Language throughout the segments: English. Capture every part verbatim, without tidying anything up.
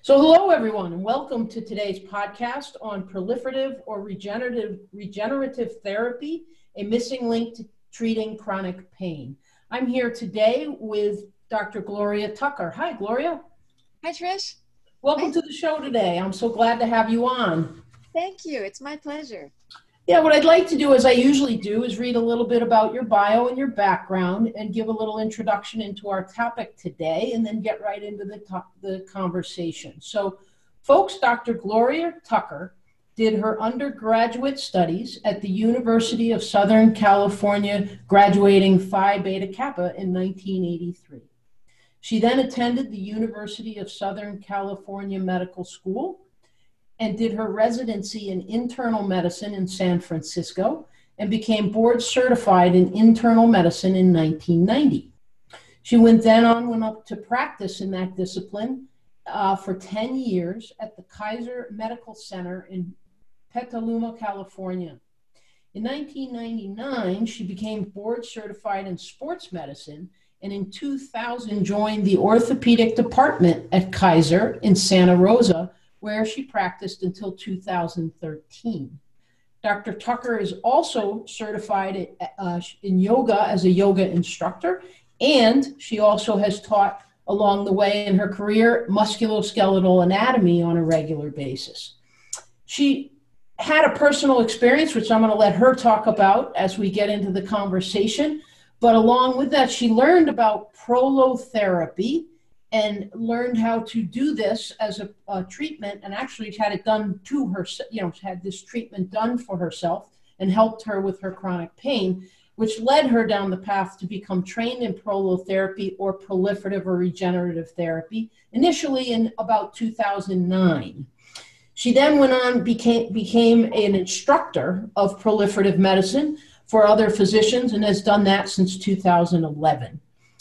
So hello, everyone, and welcome to today's podcast on proliferative or regenerative, regenerative therapy, a missing link to treating chronic pain. I'm here today with Doctor Gloria Tucker. Hi, Gloria. Hi, Trish. Welcome Hi. to the show today. I'm so glad to have you on. Thank you. It's my pleasure. Yeah, what I'd like to do, as I usually do, is read a little bit about your bio and your background and give a little introduction into our topic today, and then get right into the, to- the conversation. So, folks, Doctor Gloria Tucker did her undergraduate studies at the University of Southern California, graduating Phi Beta Kappa in nineteen eighty-three. She then attended the University of Southern California Medical School and did her residency in internal medicine in San Francisco and became board certified in internal medicine in nineteen ninety. She went then on went up to practice in that discipline uh, for ten years at the Kaiser Medical Center in Petaluma, California. In nineteen ninety-nine, she became board certified in sports medicine, and in two thousand joined the orthopedic department at Kaiser in Santa Rosa, where she practiced until two thousand thirteen. Doctor Tucker is also certified uh, in yoga as a yoga instructor, and she also has taught along the way in her career musculoskeletal anatomy on a regular basis. She had a personal experience, which I'm going to let her talk about as we get into the conversation, but along with that, she learned about prolotherapy and learned how to do this as a, a treatment, and actually had it done to her, you know, had this treatment done for herself and helped her with her chronic pain, which led her down the path to become trained in prolotherapy or proliferative or regenerative therapy, initially in about two thousand nine. She then went on, became, became an instructor of proliferative medicine for other physicians and has done that since two thousand eleven.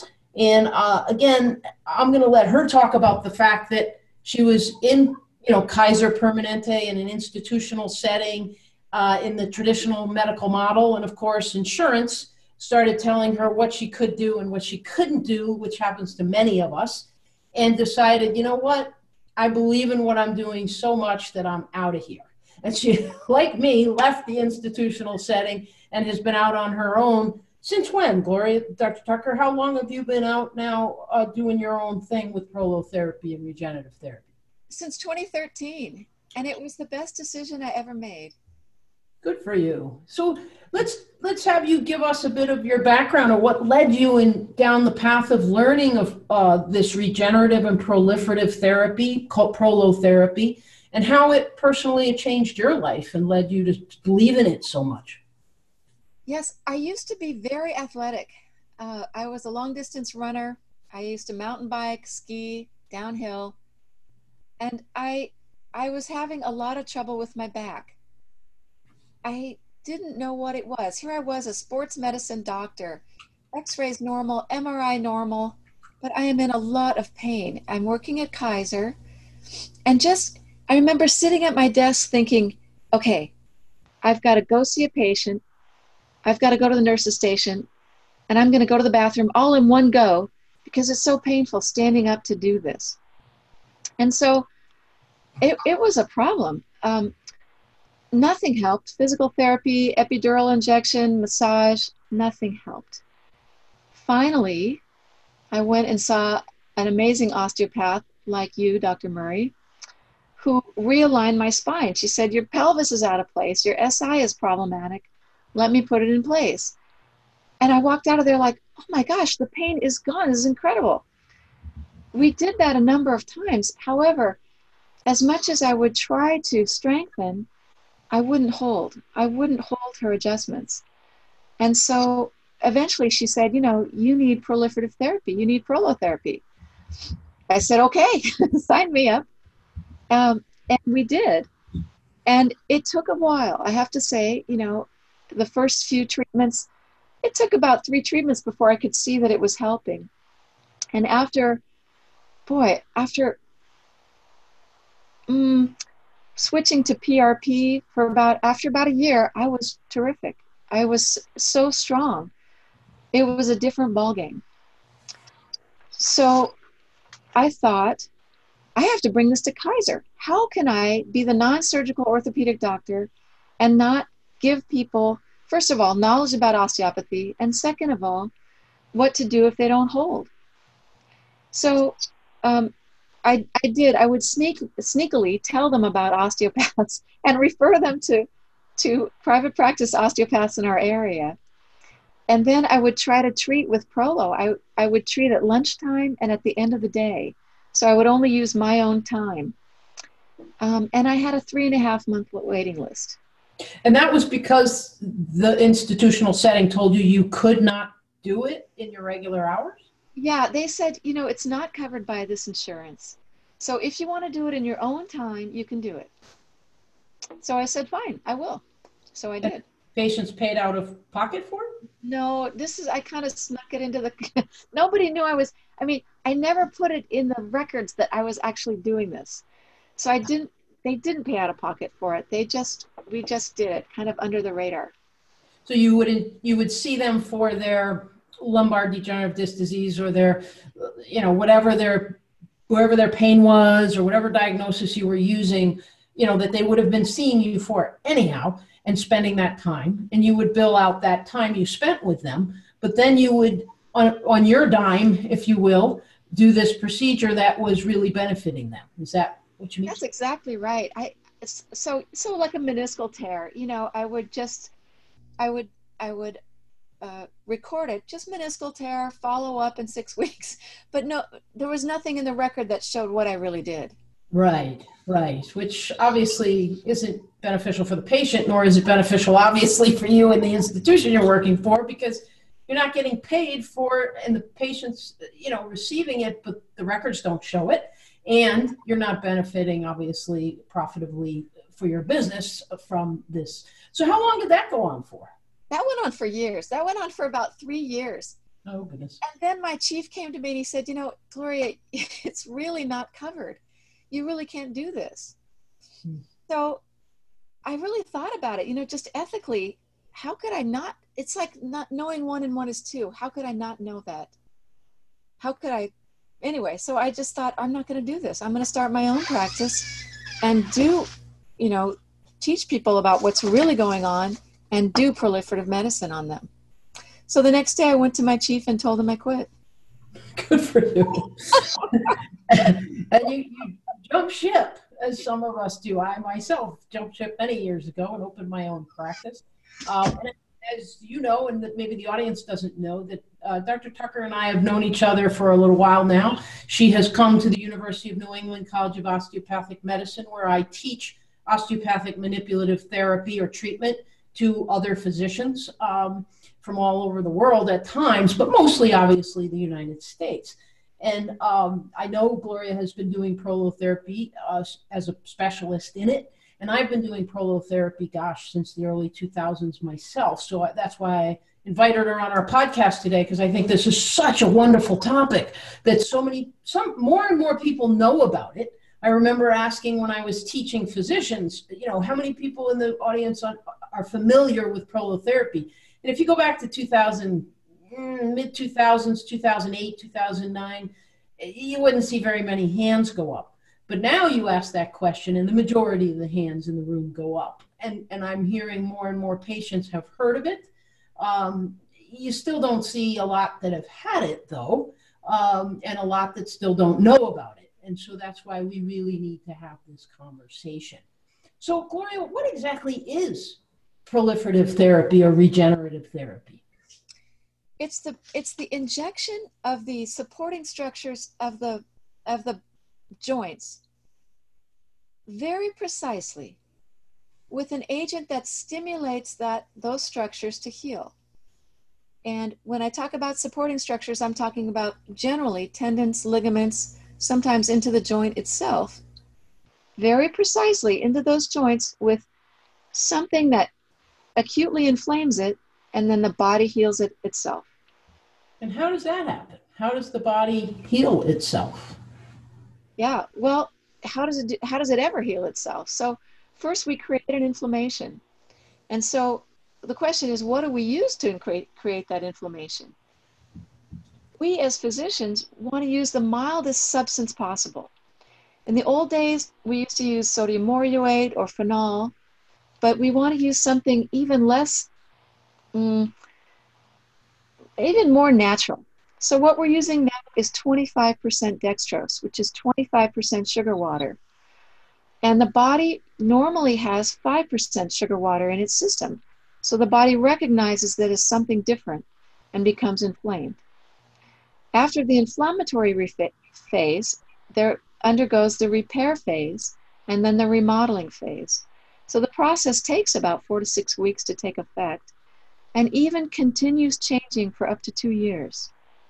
And uh, again, I'm going to let her talk about the fact that she was in, you know, Kaiser Permanente in an institutional setting uh, in the traditional medical model. And of course, insurance started telling her what she could do and what she couldn't do, which happens to many of us, and decided, you know what, I believe in what I'm doing so much that I'm out of here. And she, like me, left the institutional setting and has been out on her own. Since when, Gloria, Doctor Tucker? How long have you been out now uh, doing your own thing with prolotherapy and regenerative therapy? Since twenty thirteen, and it was the best decision I ever made. Good for you. So let's let's have you give us a bit of your background of what led you in down the path of learning of uh, this regenerative and proliferative therapy, called prolotherapy, and how it personally changed your life and led you to believe in it so much. Yes, I used to be very athletic. Uh, I was a long distance runner. I used to mountain bike, ski, downhill, and I, I was having a lot of trouble with my back. I didn't know what it was. Here I was, a sports medicine doctor, x-rays normal, M R I normal, but I am in a lot of pain. I'm working at Kaiser, and just, I remember sitting at my desk thinking, okay, I've got to go see a patient. I've got to go to the nurse's station, and I'm going to go to the bathroom all in one go because it's so painful standing up to do this. And so it, it was a problem. Um, nothing helped. Physical therapy, epidural injection, massage, nothing helped. Finally, I went and saw an amazing osteopath like you, Doctor Murray, who realigned my spine. She said, your pelvis is out of place. Your S I is problematic. Let me put it in place. And I walked out of there like, oh my gosh, the pain is gone. This is incredible. We did that a number of times. However, as much as I would try to strengthen, I wouldn't hold. I wouldn't hold her adjustments. And so eventually she said, you know, you need proliferative therapy. You need prolotherapy. I said, okay, sign me up. Um, and we did. And it took a while. I have to say, you know, the first few treatments, it took about three treatments before I could see that it was helping. And after, boy, after um, switching to P R P for about, after about a year, I was terrific. I was so strong. It was a different ballgame. So I thought, I have to bring this to Kaiser. How can I be the non-surgical orthopedic doctor and not give people, first of all, knowledge about osteopathy, and second of all, what to do if they don't hold? So um, I, I did. I would sneak, sneakily tell them about osteopaths and refer them to, to private practice osteopaths in our area. And then I would try to treat with Prolo. I, I would treat at lunchtime and at the end of the day. So I would only use my own time. Um, and I had a three and a half month waiting list. And that was because the institutional setting told you you could not do it in your regular hours? Yeah, they said, you know, it's not covered by this insurance. So if you want to do it in your own time, you can do it. So I said, fine, I will. So I did. Patients paid out of pocket for it? No, this is, I kind of snuck it into the, nobody knew I was, I mean, I never put it in the records that I was actually doing this. So I didn't, they didn't pay out of pocket for it. They just, we just did it kind of under the radar. So you would, you would see them for their lumbar degenerative disc disease or their, you know, whatever their, wherever their pain was or whatever diagnosis you were using, you know, that they would have been seeing you for anyhow and spending that time, and you would bill out that time you spent with them, but then you would, on, on your dime, if you will, do this procedure that was really benefiting them. Is that what you mean? That's exactly right. I, so, so like a meniscal tear, you know, I would just, I would, I would uh, record it, just meniscal tear, follow up in six weeks, but no, there was nothing in the record that showed what I really did. Right, right, which obviously isn't beneficial for the patient, nor is it beneficial, obviously, for you and the institution you're working for, because you're not getting paid for, and the patient's, you know, receiving it, but the records don't show it, and you're not benefiting, obviously, profitably for your business from this. So how long did that go on for? That went on for years. That went on for about three years. Oh, goodness. And then my chief came to me and he said, you know, Gloria, it's really not covered. You really can't do this. Hmm. So I really thought about it, you know, just ethically, how could I not, it's like not knowing one and one is two. How could I not know that? How could I, anyway, so I just thought, I'm not going to do this. I'm going to start my own practice and do, you know, teach people about what's really going on and do proliferative medicine on them. So the next day I went to my chief and told him I quit. Good for you. And you, you jump ship, as some of us do. I myself jumped ship many years ago and opened my own practice. Um, and as you know, and that maybe the audience doesn't know, that uh, Doctor Tucker and I have known each other for a little while now. She has come to the University of New England College of Osteopathic Medicine, where I teach osteopathic manipulative therapy or treatment to other physicians um, from all over the world at times, but mostly, obviously, the United States. And um, I know Gloria has been doing prolotherapy uh, as a specialist in it. And I've been doing prolotherapy, gosh, since the early two thousands myself. So I, that's why I invited her on our podcast today, because I think this is such a wonderful topic that so many, some more and more people know about it. I remember asking when I was teaching physicians, you know, how many people in the audience on, are familiar with prolotherapy? And if you go back to two thousand, mid two thousands, two thousand eight, two thousand nine, you wouldn't see very many hands go up. But now you ask that question and the majority of the hands in the room go up. And, and I'm hearing more and more patients have heard of it. Um, you still don't see a lot that have had it though, um, and a lot that still don't know about it. And so that's why we really need to have this conversation. So Gloria, what exactly is proliferative therapy or regenerative therapy? It's the, it's the injection of the supporting structures of the, of the joints very precisely with an agent that stimulates that, those structures to heal. And when I talk about supporting structures, I'm talking about generally tendons, ligaments, sometimes into the joint itself, very precisely into those joints with something that acutely inflames it, and then the body heals it itself. And how does that happen? How does the body heal itself? Yeah, well, how does it do, how does it ever heal itself? So first we create an inflammation. And so the question is, what do we use to create, create that inflammation? We as physicians want to use the mildest substance possible. In the old days, we used to use sodium moreuate or phenol, but we want to use something even less, mm, even more natural. So what we're using now is twenty-five percent dextrose, which is twenty-five percent sugar water. And the body normally has five percent sugar water in its system. So the body recognizes that as something different and becomes inflamed. After the inflammatory phase, there undergoes the repair phase and then the remodeling phase. So the process takes about four to six weeks to take effect and even continues changing for up to two years.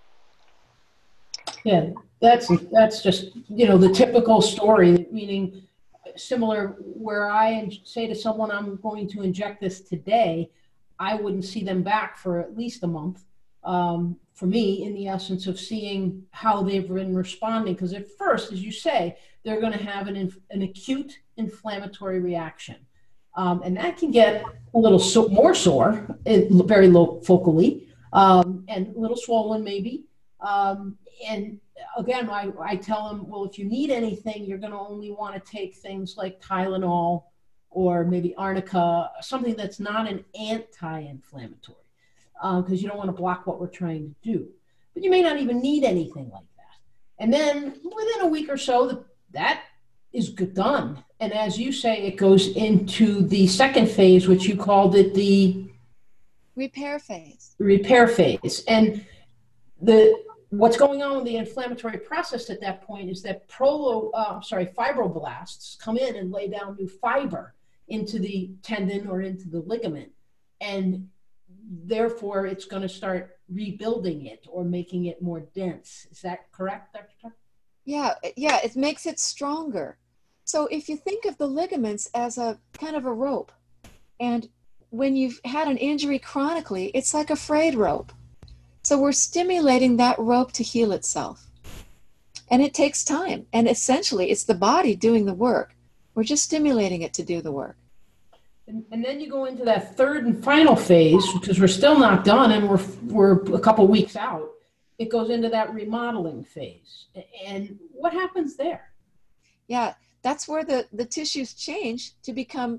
Yeah, that's that's just, you know, the typical story, meaning similar where I say to someone, I'm going to inject this today, I wouldn't see them back for at least a month. Um, for me, in the essence of seeing how they've been responding, because at first, as you say, they're going to have an, an acute inflammatory reaction. Um, and that can get a little so, more sore, very low focally, um, and a little swollen maybe. Um, and again, I, I tell them, well, if you need anything, you're going to only want to take things like Tylenol or maybe Arnica, something that's not an anti-inflammatory, because uh, you don't want to block what we're trying to do. But you may not even need anything like that. And then within a week or so, the, that is done. And as you say, it goes into the second phase, which you called it the repair phase. Repair phase. And the what's going on with the inflammatory process at that point is that prolo, uh, sorry, fibroblasts come in and lay down new fiber into the tendon or into the ligament. And therefore, it's going to start rebuilding it or making it more dense. Is that correct, Doctor Tucker? Yeah, yeah, it makes it stronger. So if you think of the ligaments as a kind of a rope, and when you've had an injury chronically, it's like a frayed rope. So we're stimulating that rope to heal itself. And it takes time. And essentially, it's the body doing the work. We're just stimulating it to do the work. And, and then you go into that third and final phase, because we're still not done and we're, we're a couple weeks out. It goes into that remodeling phase. And what happens there? Yeah, that's where the, the tissues change to become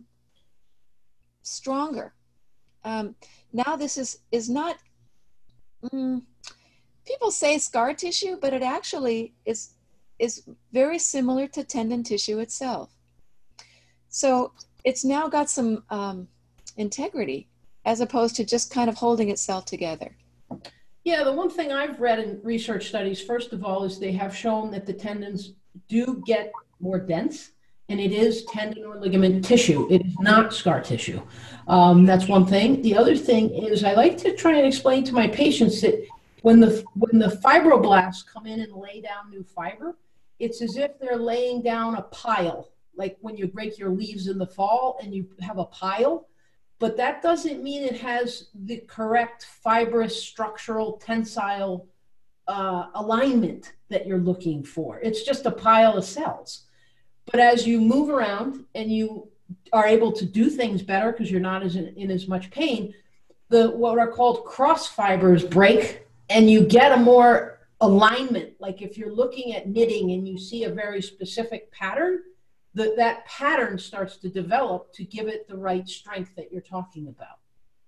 stronger. Um, now this is, is not, mm, people say scar tissue, but it actually is, is very similar to tendon tissue itself. So it's now got some um, integrity as opposed to just kind of holding itself together. Yeah, the one thing I've read in research studies, first of all, is they have shown that the tendons do get more dense, and it is tendon or ligament tissue. It is not scar tissue. Um, that's one thing. The other thing is I like to try and explain to my patients that when the, when the fibroblasts come in and lay down new fiber, it's as if they're laying down a pile, like when you break your leaves in the fall and you have a pile. But that doesn't mean it has the correct fibrous, structural, tensile uh, alignment that you're looking for. It's just a pile of cells. But as you move around and you are able to do things better because you're not as in, in as much pain, the what are called cross fibers break and you get a more alignment. Like if you're looking at knitting and you see a very specific pattern, that that pattern starts to develop to give it the right strength that you're talking about.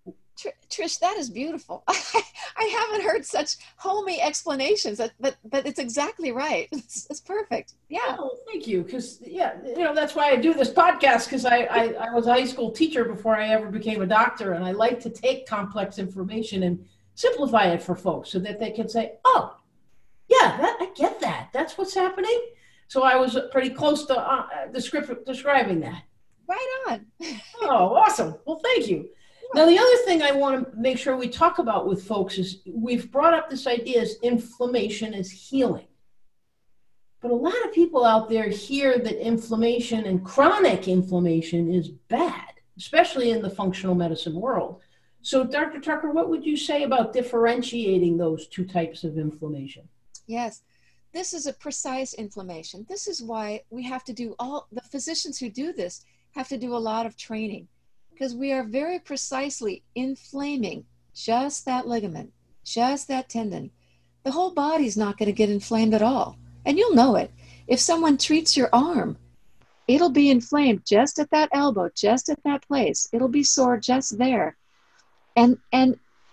Trish, that is beautiful. I haven't heard such homey explanations, but but it's exactly right. It's, it's perfect. Yeah. Oh, thank you. Because yeah, you know that's why I do this podcast. Because I, I I was a high school teacher before I ever became a doctor, and I like to take complex information and simplify it for folks so that they can say, oh, yeah, that, I get that. That's what's happening. So I was pretty close to uh, descript- describing that. Right on. Oh, awesome. Well, thank you. Now, the other thing I want to make sure we talk about with folks is we've brought up this idea as inflammation is healing. But a lot of people out there hear that inflammation and chronic inflammation is bad, especially in the functional medicine world. So, Doctor Tucker, what would you say about differentiating those two types of inflammation? Yes. This is a precise inflammation. This is why we have to do all, the physicians who do this have to do a lot of training because we are very precisely inflaming just that ligament, just that tendon. The whole body's not going to get inflamed at all. And you'll know it. If someone treats your arm, it'll be inflamed just at that elbow, just at that place. It'll be sore just there. And, and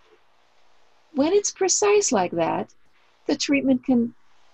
when it's precise like that, the treatment can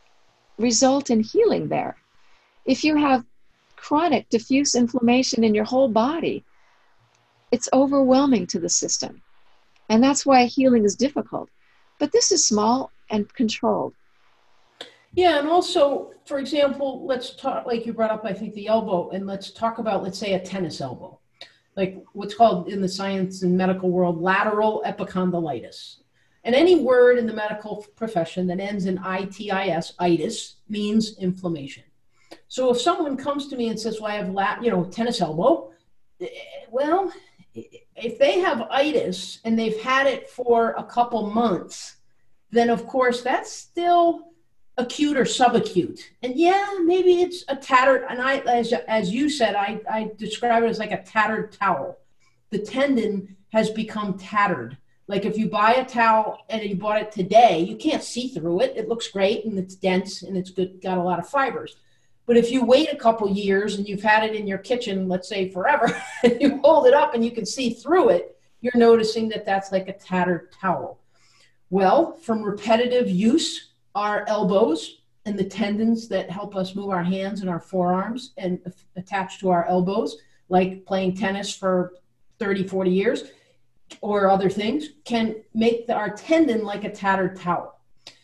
result in healing there. If you have chronic diffuse inflammation in your whole body, it's overwhelming to the system. And that's why healing is difficult. But this is small and controlled. Yeah, and also, for example, let's talk, like you brought up, I think, the elbow, and let's talk about, let's say, a tennis elbow, like what's called in the science and medical world, lateral epicondylitis. And any word in the medical profession that ends in I T I S, itis, means inflammation. So if someone comes to me and says, well, I have, lat, you know, tennis elbow, well, if they have itis and they've had it for a couple months, then of course that's still acute or subacute. And yeah, maybe it's a tattered, and I, as, as you said, I, I describe it as like a tattered towel. The tendon has become tattered. Like if you buy a towel and you bought it today, you can't see through it. It looks great and it's dense and it's good, got a lot of fibers. But if you wait a couple years and you've had it in your kitchen, let's say forever, and you hold it up and you can see through it, you're noticing that that's like a tattered towel. Well, from repetitive use, our elbows and the tendons that help us move our hands and our forearms and attach to our elbows, like playing tennis for thirty, forty years or other things, can make the, our tendon like a tattered towel.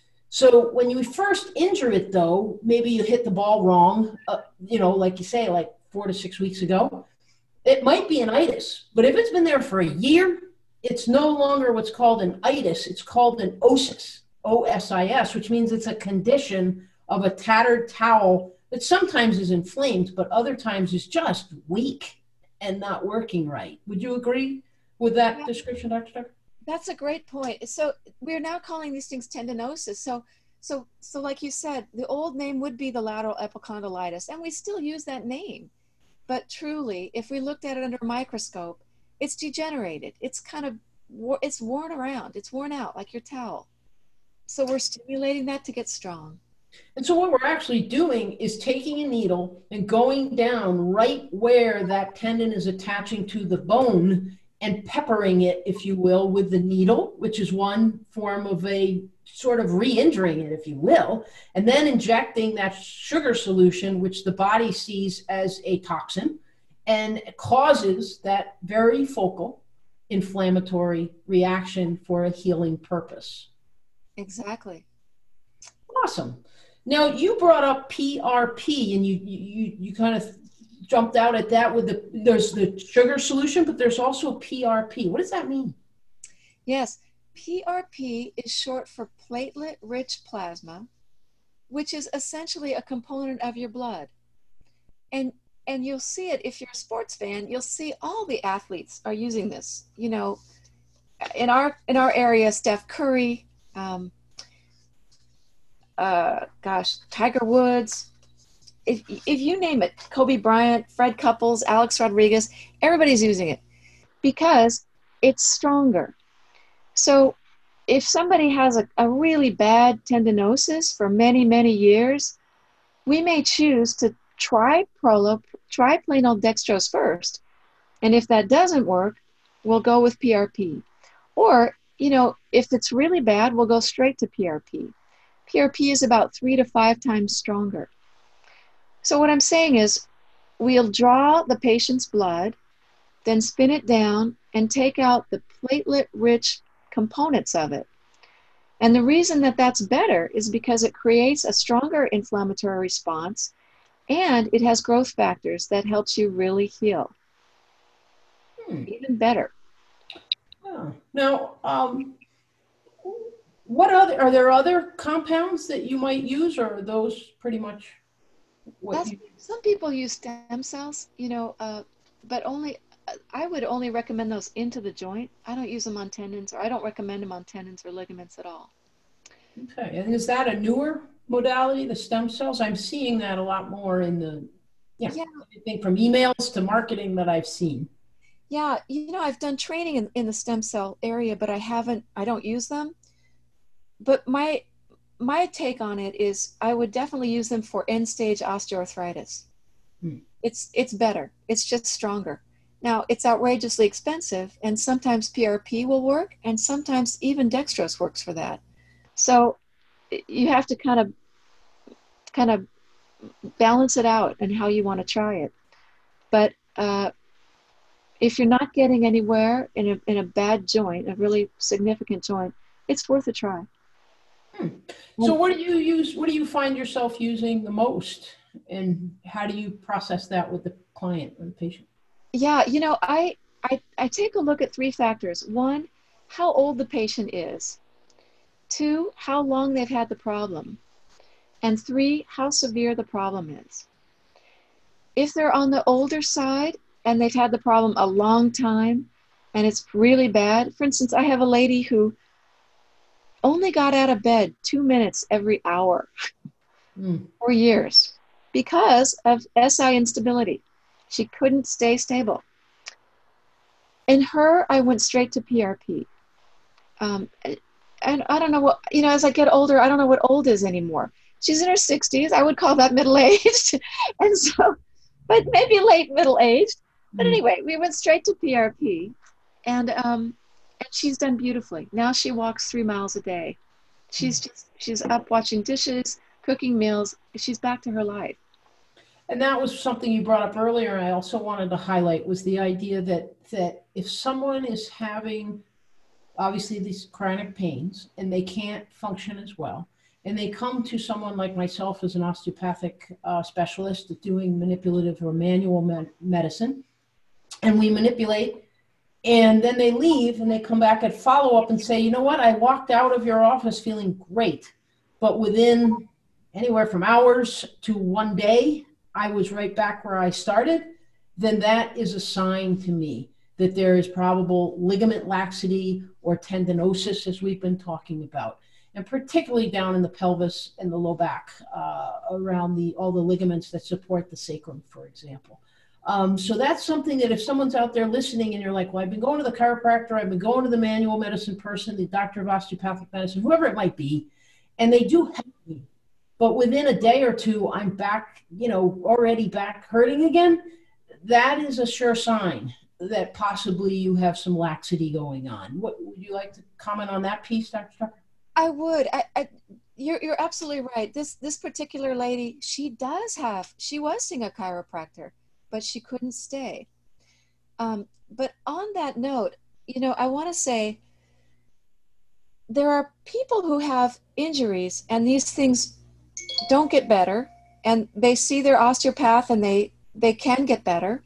So when you first injure it, though, maybe you hit the ball wrong, uh, you know, like you say, like four to six weeks ago, it might be an itis. But if it's been there for a year, it's no longer what's called an itis. It's called an osis, O S I S, which means it's a condition of a tattered towel that sometimes is inflamed, but other times is just weak and not working right. Would you agree with that description, Doctor Tucker? That's a great point. So we're now calling these things tendinosis. So, so, so like you said, the old name would be the lateral epicondylitis, and we still use that name. But truly, if we looked at it under a microscope, it's degenerated. It's kind of, it's worn around. It's worn out like your towel. So we're stimulating that to get strong. And so what we're actually doing is taking a needle and going down right where that tendon is attaching to the bone and peppering it, if you will, with the needle, which is one form of a sort of re-injuring it, if you will, and then injecting that sugar solution, which the body sees as a toxin, and causes that very focal inflammatory reaction for a healing purpose. Exactly. Awesome. Now, you brought up P R P, and you you you kind of jumped out at that with the, there's the sugar solution, but there's also P R P. What does that mean? Yes, P R P is short for platelet-rich plasma, which is essentially a component of your blood. And and you'll see it, if you're a sports fan, you'll see all the athletes are using this. You know, in our in our area, Steph Curry, um, uh, gosh, Tiger Woods, if, if you name it, Kobe Bryant, Fred Couples, Alex Rodriguez, everybody's using it because it's stronger. So if somebody has a, a really bad tendinosis for many, many years, we may choose to try Prolo, try plain old dextrose first. And if that doesn't work, we'll go with P R P. Or, you know, if it's really bad, we'll go straight to P R P. P R P is about three to five times stronger. So what I'm saying is we'll draw the patient's blood, then spin it down and take out the platelet-rich components of it. And the reason that that's better is because it creates a stronger inflammatory response, and it has growth factors that helps you really heal. Hmm. Even better. Oh. Now, um, what other, are there other compounds that you might use, or are those pretty much what you... Some people use stem cells, you know, uh, but only, I would only recommend those into the joint. I don't use them on tendons, or I don't recommend them on tendons or ligaments at all. Okay, and is that a newer modality, the stem cells? I'm seeing that a lot more in the, yeah, yeah. I think from emails to marketing that I've seen. Yeah, you know, I've done training in, in the stem cell area, but I haven't, I don't use them. But my my take on it is I would definitely use them for end-stage osteoarthritis. Hmm. It's, it's better. It's just stronger. Now, it's outrageously expensive, and sometimes P R P will work, and sometimes even dextrose works for that. So you have to kind of kind of balance it out and how you want to try it. But uh, if you're not getting anywhere in a, in a bad joint, a really significant joint, it's worth a try. Hmm. So what do you use, what do you find yourself using the most? And how do you process that with the client or the patient? Yeah, you know, I, I, I take a look at three factors. One, how old the patient is. Two, how long they've had the problem. And three, how severe the problem is. If they're on the older side and they've had the problem a long time and it's really bad, for instance, I have a lady who only got out of bed two minutes every hour Mm. for years because of S I instability. She couldn't stay stable. In her, I went straight to P R P. Um, and I don't know what, you know, as I get older, I don't know what old is anymore. She's in her sixties. I would call that middle-aged. And so, but maybe late middle-aged. But Mm. anyway, we went straight to P R P. And, um, and she's done beautifully. Now she walks three miles a day. She's just, she's up washing dishes, cooking meals. She's back to her life. And that was something you brought up earlier. I also wanted to highlight was the idea that, that if someone is having obviously these chronic pains and they can't function as well, and they come to someone like myself as an osteopathic uh, specialist doing manipulative or manual med- medicine, and we manipulate, and then they leave and they come back at follow-up and say, you know what, I walked out of your office feeling great, but within anywhere from hours to one day, I was right back where I started, then that is a sign to me that there is probable ligament laxity or tendinosis, as we've been talking about, and particularly down in the pelvis and the low back, uh, around the all the ligaments that support the sacrum, for example. Um, so that's something that if someone's out there listening and you're like, well, I've been going to the chiropractor, I've been going to the manual medicine person, the doctor of osteopathic medicine, whoever it might be, and they do help me, but within a day or two, I'm back, you know, already back hurting again, that is a sure sign that possibly you have some laxity going on. What would you like to comment on that piece, Doctor Tucker? I would. I, I, you're, you're absolutely right. This, this particular lady, she does have, she was seeing a chiropractor, but she couldn't stay. Um, but on that note, you know, I want to say there are people who have injuries and these things don't get better, and they see their osteopath and they, they can get better.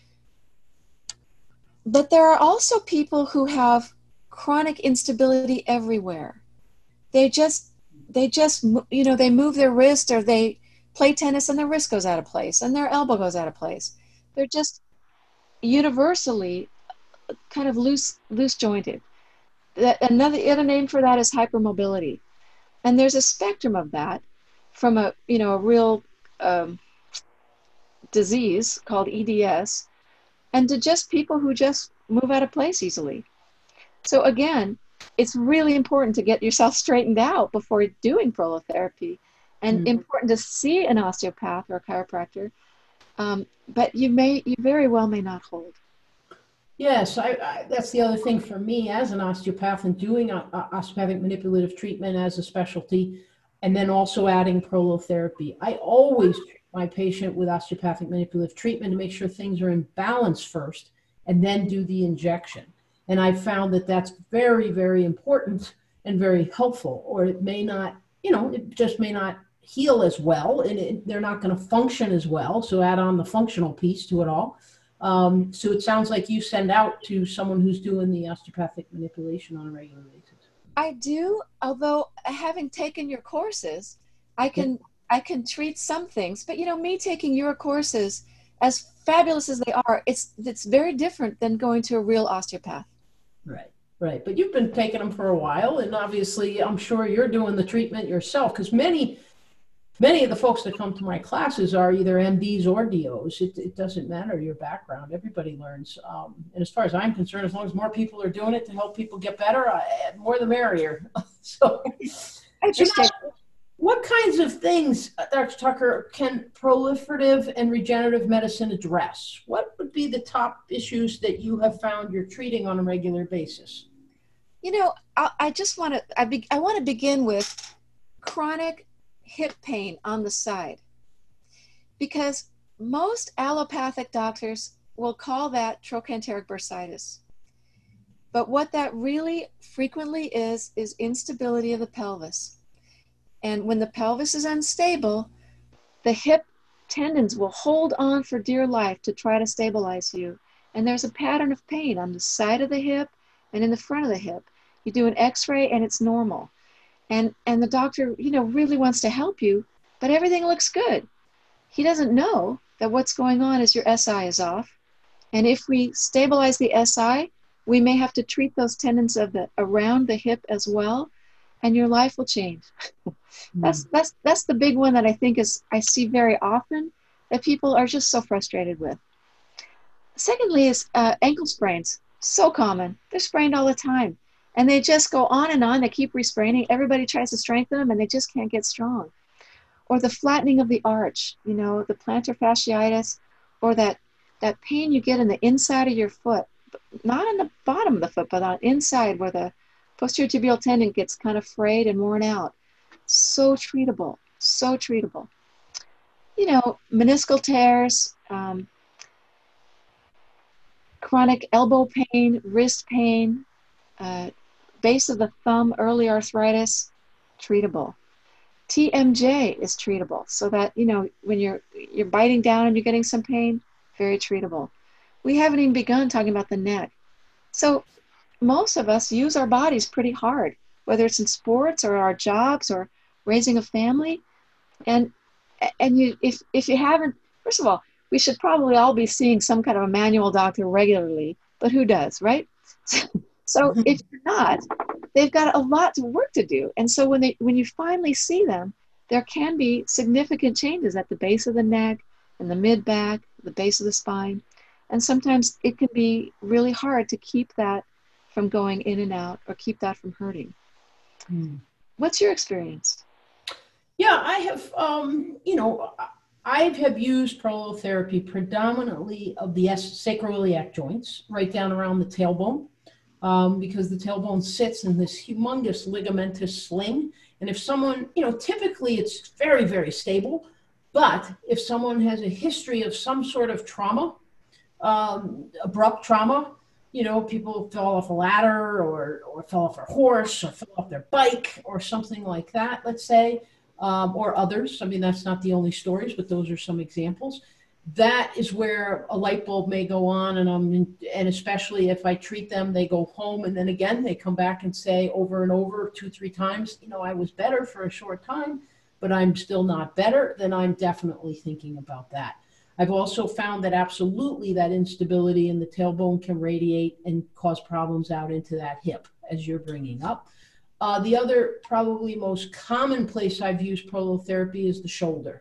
But there are also people who have chronic instability everywhere. They just, they just, you know, they move their wrist or they play tennis and their wrist goes out of place and their elbow goes out of place. They're just universally kind of loose, loose jointed. That, another other name for that is hypermobility. And there's a spectrum of that from a, you know, a real um, disease called E D S and to just people who just move out of place easily. So again, it's really important to get yourself straightened out before doing prolotherapy, and mm-hmm. important to see an osteopath or a chiropractor, um, but you may, you very well may not hold. Yes, I, I, that's the other thing for me as an osteopath and doing a, a osteopathic manipulative treatment as a specialty, and then also adding prolotherapy. I always treat my patient with osteopathic manipulative treatment to make sure things are in balance first, and then do the injection. And I found that that's very, very important and very helpful, or it may not, you know, it just may not heal as well, and it, they're not going to function as well. So add on the functional piece to it all. Um, so it sounds like you send out to someone who's doing the osteopathic manipulation on a regular basis. I do, although having taken your courses, I can yeah. I can treat some things. But you know, me taking your courses, as fabulous as they are, it's it's very different than going to a real osteopath. Right, right. But you've been taking them for a while, and obviously, I'm sure you're doing the treatment yourself, because many. Many of the folks that come to my classes are either M Ds or D Os. It, it doesn't matter your background. Everybody learns. Um, and as far as I'm concerned, as long as more people are doing it to help people get better, I, more the merrier. so, I so, now, What kinds of things, uh, Doctor Tucker, can proliferative and regenerative medicine address? What would be the top issues that you have found you're treating on a regular basis? You know, I, I just want to, I, be, I want to begin with chronic hip pain on the side, because most allopathic doctors will call that trochanteric bursitis. But what that really frequently is, is instability of the pelvis. And when the pelvis is unstable, the hip tendons will hold on for dear life to try to stabilize you. And there's a pattern of pain on the side of the hip and in the front of the hip. You do an x-ray and it's normal. And, and the doctor, you know, really wants to help you, but everything looks good. He doesn't know that what's going on is your S I is off. And if we stabilize the S I, we may have to treat those tendons of the around the hip as well, and your life will change. That's that's that's the big one that I think is I see very often that people are just so frustrated with. Secondly is uh, ankle sprains. So common. They're sprained all the time. And they just go on and on. They keep respraining. Everybody tries to strengthen them and they just can't get strong. Or the flattening of the arch, you know, the plantar fasciitis, or that, that pain you get in the inside of your foot. Not on the bottom of the foot, but on inside where the posterior tibial tendon gets kind of frayed and worn out. So treatable, so treatable. You know, meniscal tears, um, chronic elbow pain, wrist pain, uh, base of the thumb, early arthritis, treatable. T M J is treatable, so that, you know, when you're you're biting down and you're getting some pain, very treatable. We haven't even begun talking about the neck. So most of us use our bodies pretty hard, whether it's in sports or our jobs or raising a family. And and you if if you haven't, first of all, we should probably all be seeing some kind of a manual doctor regularly, but who does, right? So if you're not, they've got a lot of work to do. And so when they when you finally see them, there can be significant changes at the base of the neck and the mid back, the base of the spine. And sometimes it can be really hard to keep that from going in and out or keep that from hurting. Hmm. What's your experience? Yeah, I have, um, you know, I have used prolotherapy predominantly of the sacroiliac joints, right down around the tailbone. Um, because the tailbone sits in this humongous ligamentous sling. And if someone, you know, typically it's very, very stable, but if someone has a history of some sort of trauma, um, abrupt trauma, you know, people fell off a ladder or, or fell off a horse or fell off their bike or something like that, let's say, um, or others. I mean, that's not the only stories, but those are some examples. That is where a light bulb may go on, and um, and especially if I treat them, they go home, and then again they come back and say over and over, two, three times, you know, I was better for a short time, but I'm still not better. Then I'm definitely thinking about that. I've also found that absolutely that instability in the tailbone can radiate and cause problems out into that hip, as you're bringing up. Uh, the other probably most common place I've used prolotherapy is the shoulder.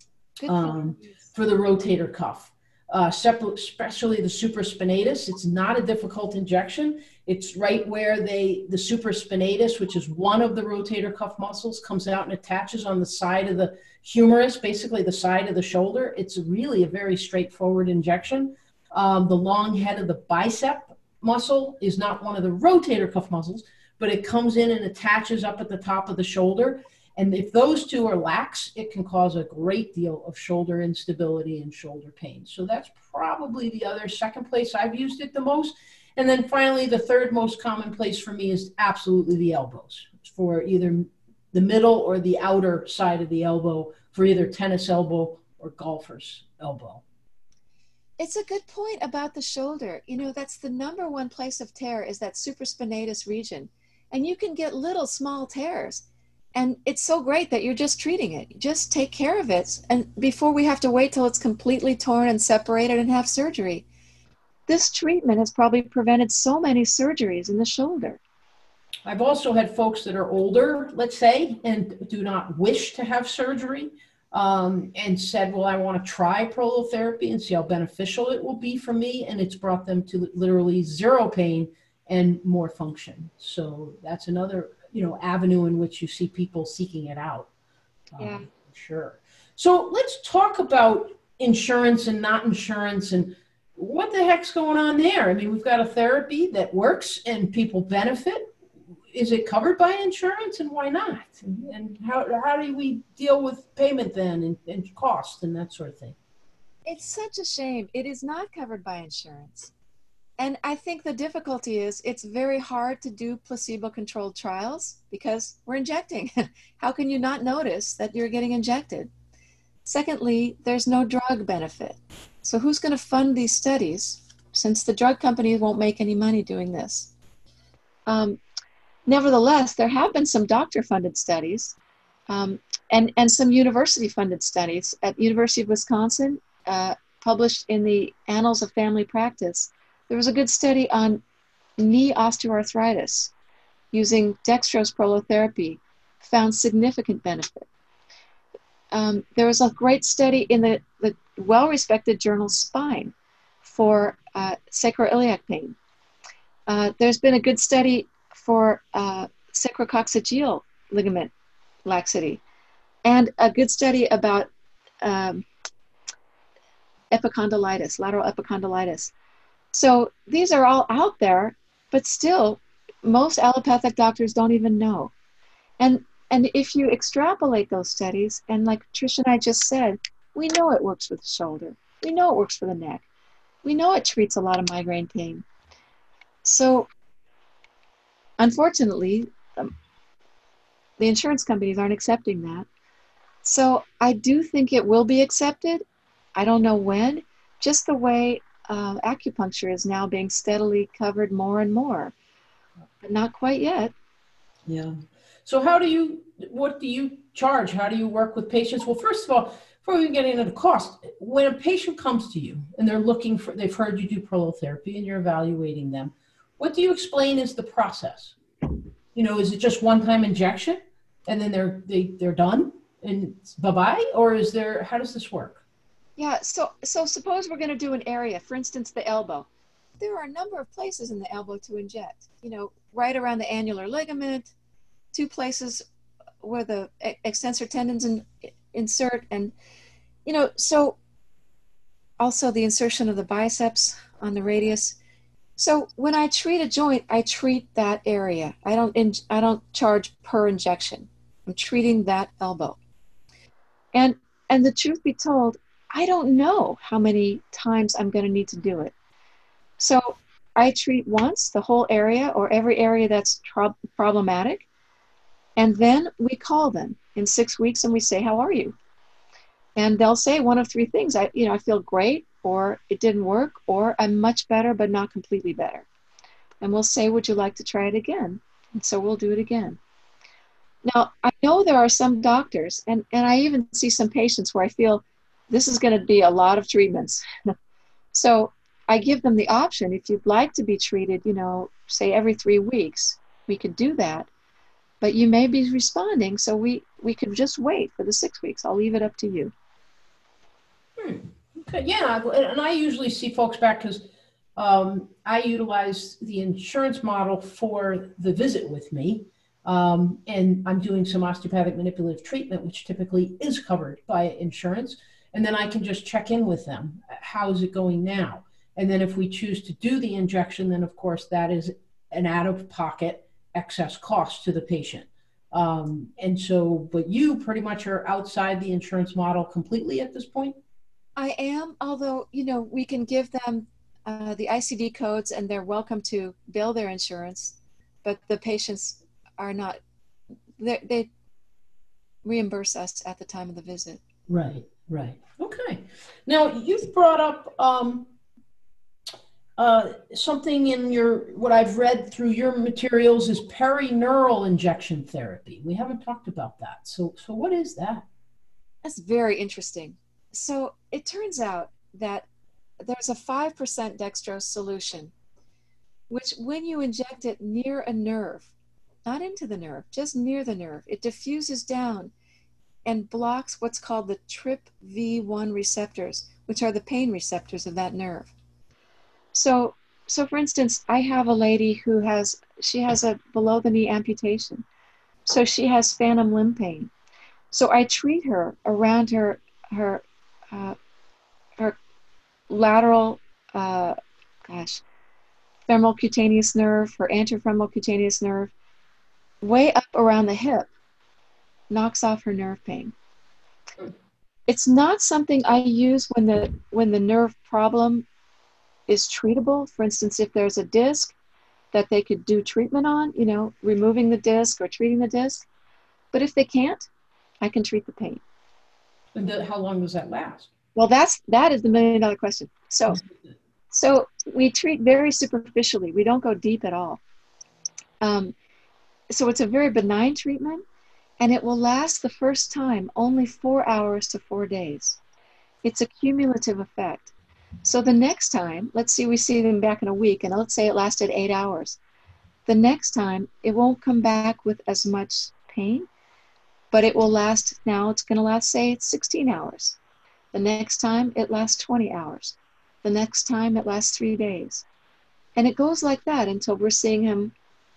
Um, for the rotator cuff, uh, especially the supraspinatus. It's not a difficult injection. It's right where they, the supraspinatus, which is one of the rotator cuff muscles, comes out and attaches on the side of the humerus, basically the side of the shoulder. It's really a very straightforward injection. Um, the long head of the bicep muscle is not one of the rotator cuff muscles, but it comes in and attaches up at the top of the shoulder. And if those two are lax, it can cause a great deal of shoulder instability and shoulder pain. So that's probably the other second place I've used it the most. And then finally, the third most common place for me is absolutely the elbows, for either the middle or the outer side of the elbow, for either tennis elbow or golfer's elbow. It's a good point about the shoulder. You know, that's the number one place of tear, is that supraspinatus region. And you can get little small tears. And it's so great that you're just treating it. Just take care of it, and before we have to wait till it's completely torn and separated and have surgery. This treatment has probably prevented so many surgeries in the shoulder. I've also had folks that are older, let's say, and do not wish to have surgery, um, and said, well, I want to try prolotherapy and see how beneficial it will be for me. And it's brought them to literally zero pain and more function. So that's another, you know, avenue in which you see people seeking it out. Yeah. Um, sure. So let's talk about insurance and not insurance and what the heck's going on there. I mean, we've got a therapy that works and people benefit. Is it covered by insurance, and why not? And, and how, how do we deal with payment then, and, and cost and that sort of thing? It's such a shame. It is not covered by insurance. And I think the difficulty is it's very hard to do placebo-controlled trials because we're injecting. How can you not notice that you're getting injected? Secondly, there's no drug benefit. So who's going to fund these studies since the drug companies won't make any money doing this? Um, nevertheless, there have been some doctor-funded studies um, and, and some university-funded studies at University of Wisconsin, uh, published in the Annals of Family Practice. There was a good study on knee osteoarthritis using dextrose prolotherapy, found significant benefit. Um, there was a great study in the, the well-respected journal Spine for uh, sacroiliac pain. Uh, there's been a good study for uh, sacrococcygeal ligament laxity, and a good study about um, epicondylitis, lateral epicondylitis. So these are all out there, but still, most allopathic doctors don't even know. And and if you extrapolate those studies, and like Tricia and I just said, we know it works for the shoulder. We know it works for the neck. We know it treats a lot of migraine pain. So unfortunately, um, the insurance companies aren't accepting that. So I do think it will be accepted. I don't know when, just the way uh, acupuncture is now being steadily covered more and more, but not quite yet. Yeah. So how do you, what do you charge? How do you work with patients? Well, first of all, before we get into the cost, when a patient comes to you and they're looking for, they've heard you do prolotherapy and you're evaluating them, what do you explain is the process? You know, is it just one-time injection and then they're, they, they're done and bye-bye? Or is there, how does this work? Yeah, so, so suppose we're going to do an area, for instance, the elbow. There are a number of places in the elbow to inject, you know, right around the annular ligament, two places where the extensor tendons in, insert, and, you know, so also the insertion of the biceps on the radius. So when I treat a joint, I treat that area. I don't, in, I don't charge per injection. I'm treating that elbow. And, and the truth be told, I don't know how many times I'm going to need to do it. So I treat once the whole area or every area that's problematic. And then we call them in six weeks and we say, how are you? And they'll say one of three things. I, you know, I feel great, or it didn't work, or I'm much better, but not completely better. And we'll say, would you like to try it again? And so we'll do it again. Now, I know there are some doctors, and, and I even see some patients where I feel this is going to be a lot of treatments. So I give them the option. If you'd like to be treated, you know, say every three weeks, we could do that. But you may be responding, so we, we could just wait for the six weeks. I'll leave it up to you. Hmm. Okay. Yeah, and I usually see folks back because um, I utilize the insurance model for the visit with me. Um, and I'm doing some osteopathic manipulative treatment, which typically is covered by insurance. And then I can just check in with them. How's it going now? And then if we choose to do the injection, then of course that is an out-of-pocket excess cost to the patient. Um, and so, but you pretty much are outside the insurance model completely at this point? I am, although, you know, we can give them uh, the I C D codes and they're welcome to bill their insurance, but the patients are not, they, they reimburse us at the time of the visit. Right, right. Okay. Now, you've brought up um, uh, something in your, what I've read through your materials is perineural injection therapy. We haven't talked about that. So, so what is that? That's very interesting. So it turns out that there's a five percent dextrose solution, which when you inject it near a nerve, not into the nerve, just near the nerve, it diffuses down and blocks what's called the T R P V one receptors, which are the pain receptors of that nerve. So, so for instance, I have a lady who has, she has a below the knee amputation. So she has phantom limb pain. So I treat her around her, her, uh, her lateral, uh, gosh, femoral cutaneous nerve, her anterofemoral cutaneous nerve, way up around the hip, knocks off her nerve pain. It's not something I use when the when the nerve problem is treatable. For instance, if there's a disc that they could do treatment on, you know, removing the disc or treating the disc. But if they can't, I can treat the pain. And the, how long does that last? Well, that's that is the million dollar question. So, so we treat very superficially. We don't go deep at all. Um, so it's a very benign treatment, and it will last the first time only four hours to four days. It's a cumulative effect. So the next time, let's see, we see them back in a week, and let's say it lasted eight hours. The next time, it won't come back with as much pain, but it will last, now it's going to last, say, it's sixteen hours. The next time, it lasts twenty hours. The next time, it lasts three days. And it goes like that until we're seeing him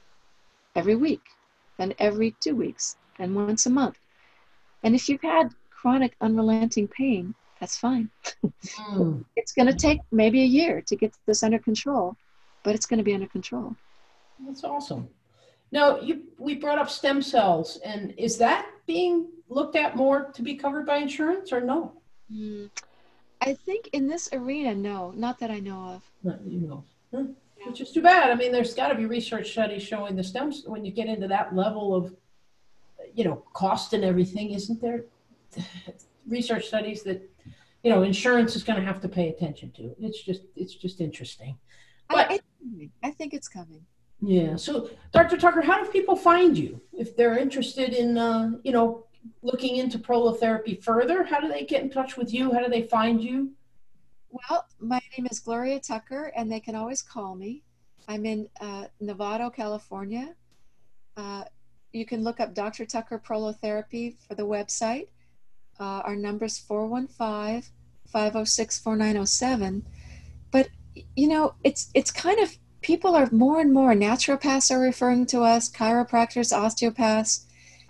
every week, then every two weeks, and once a month. And if you've had chronic unrelenting pain, that's fine. Mm. It's going to take maybe a year to get this under control, but it's going to be under control. That's awesome. Now, you, we brought up stem cells, and is that being looked at more to be covered by insurance or no? Mm. I think in this arena, no, not that I know of. Not that you know. Huh. Yeah. Which is too bad. I mean, there's got to be research studies showing the stems, when you get into that level of, you know, cost and everything, isn't there? Research studies that, you know, insurance is going to have to pay attention to. It's just, it's just interesting. But I, I think it's coming. Yeah. So, Doctor Tucker, how do people find you if they're interested in, uh, you know, looking into prolotherapy further? How do they get in touch with you? How do they find you? Well, my name is Gloria Tucker, and they can always call me. I'm in uh, Novato, California. Uh, you can look up Doctor Tucker Prolotherapy for the website. Uh, our number is four one five, five oh six, four nine oh seven. But, you know, it's it's kind of, people are more and more, naturopaths are referring to us, chiropractors, osteopaths.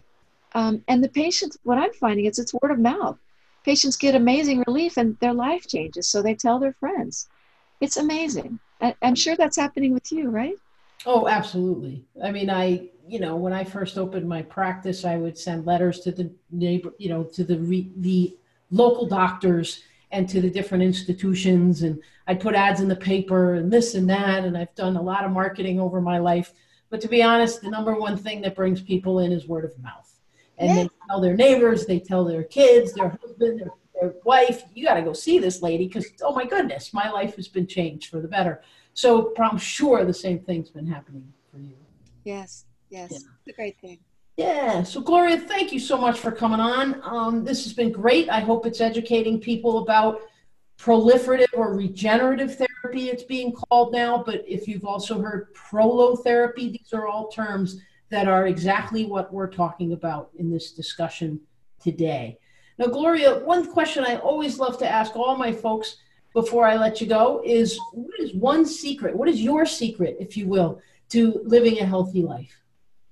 Um, and the patients, what I'm finding is it's word of mouth. Patients get amazing relief and their life changes, so they tell their friends. It's amazing. I, I'm sure that's happening with you, right? Oh, absolutely. I mean, I, you know, when I first opened my practice, I would send letters to the neighbor, you know, to the re, the local doctors and to the different institutions, and I'd put ads in the paper and this and that, and I've done a lot of marketing over my life. But to be honest, the number one thing that brings people in is word of mouth. And yeah. They tell their neighbors, they tell their kids, their husband, their, their wife, you got to go see this lady because, oh my goodness, my life has been changed for the better. So I'm sure the same thing's been happening for you. Yes, yes, yeah. It's a great thing. Yeah. So Gloria, thank you so much for coming on. Um, this has been great. I hope it's educating people about proliferative or regenerative therapy, it's being called now. But if you've also heard prolotherapy, these are all terms that are exactly what we're talking about in this discussion today. Now, Gloria, one question I always love to ask all my folks before I let you go is, what is one secret? What is your secret, if you will, to living a healthy life?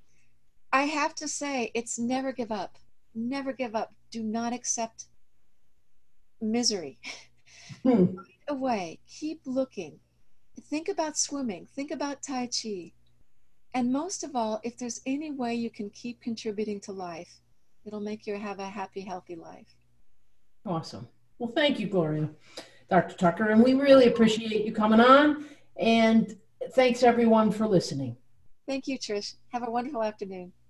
I have to say, it's never give up. Never give up. Do not accept misery. Hmm. Find a way. Keep looking. Think about swimming. Think about Tai Chi. And most of all, if there's any way you can keep contributing to life, it'll make you have a happy, healthy life. Awesome. Well, thank you, Gloria, Doctor Tucker. And we really appreciate you coming on. And thanks, everyone, for listening. Thank you, Trish. Have a wonderful afternoon.